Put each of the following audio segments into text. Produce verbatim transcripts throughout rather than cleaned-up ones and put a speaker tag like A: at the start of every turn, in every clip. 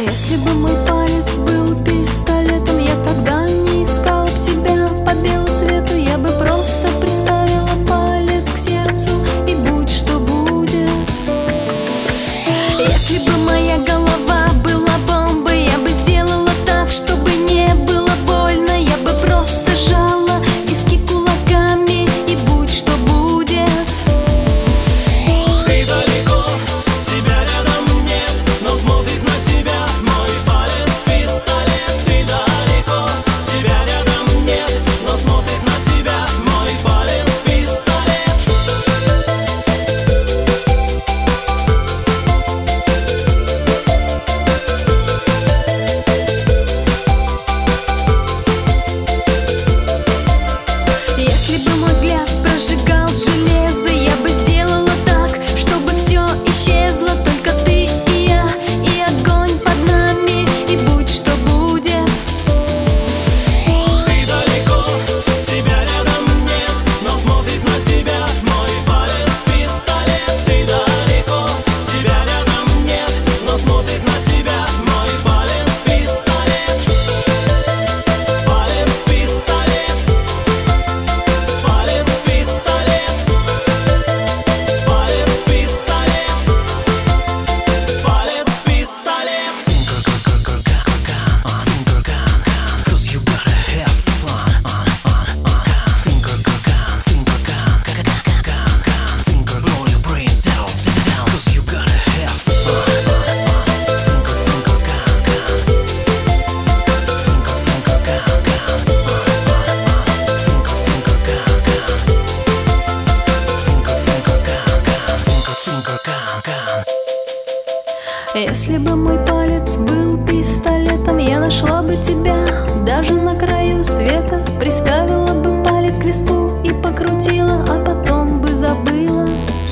A: Если бы мой палец был пистолетом, я тогда не искала б тебя по белу свету. Я бы просто приставила палец к сердцу, и будь что будет. Если бы моя голова была бомбой, я бы сделала так, чтобы не было больно. Я бы просто сжала виски кулаками, и будь что будет.
B: Ты далеко, тебя рядом нет, но смотрит на тебя мой палец пистолет. Ты далеко, тебя рядом нет, но смотрит на тебя мой палец пистолет.
A: Если бы мой взгляд прожигал железо, я бы сделала так, чтобы все исчезло. Только ты и я, и огонь под нами, и будь что будет.
B: Ты далеко, тебя рядом нет, но смотрит на тебя мой палец пистолет. Ты далеко, тебя рядом нет, но смотрит на тебя мой палец пистолет. Палец пистолет. Палец пистолет. Палец пистолет. Палец пистолет. Cause you gotta have fun. Finger gun, finger gun, finger blow your brain down, down. Cause you gotta have fun. Finger, finger gun, finger, finger gun, finger, finger gun, finger, finger gun.
A: Если бы мой палец был пистолетом, я нашла бы тебя даже на краю света. Приставила бы палец к виску и покрутила, а потом бы забыла.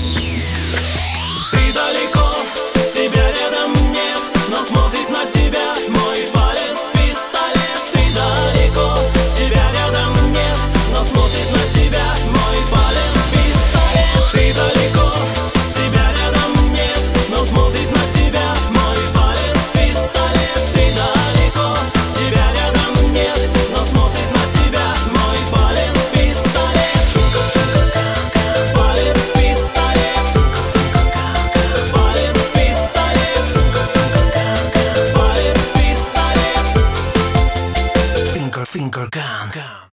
B: Ты далеко, тебя рядом нет, но смотрит на тебя мой палец пистолет. Ты далеко, тебя рядом нет, но смотрит на тебя мой палец пистолет. Ты далеко, тебя рядом нет, но смотрит на тебя мой палец пистолет. Ты далеко, тебя рядом нет, но смотрит на тебя мой палец пистолет. Палец пистолет. Палец пистолет. Палец пистолет. Finger, finger gun.